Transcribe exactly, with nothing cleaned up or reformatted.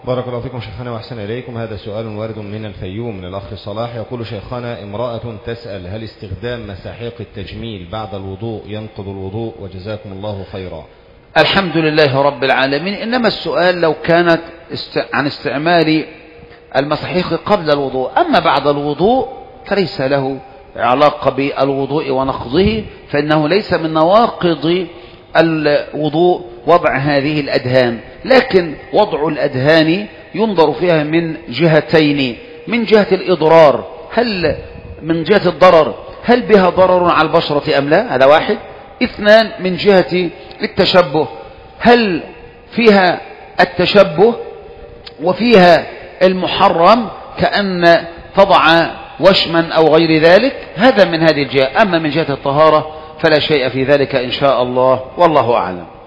بارك الله فيكم شيخنا وأحسن إليكم. هذا سؤال وارد من الفيوم من الأخ صلاح، يقول شيخنا: امرأة تسأل هل استخدام مساحيق التجميل بعد الوضوء ينقض الوضوء؟ وجزاكم الله خيرا. الحمد لله رب العالمين. إنما السؤال لو كانت است... عن استعمال المساحيق قبل الوضوء، أما بعد الوضوء فليس له علاقة بالوضوء ونقضه، فإنه ليس من نواقض الوضوء وضع هذه الأدهان، لكن وضع الأدهان ينظر فيها من جهتين: من جهة الإضرار، هل من جهة الضرر هل بها ضرر على البشرة أم لا، هذا واحد. اثنان، من جهة التشبه، هل فيها التشبه وفيها المحرم كأن تضع وشما أو غير ذلك، هذا من هذه الجهة. أما من جهة الطهارة فلا شيء في ذلك إن شاء الله، والله أعلم.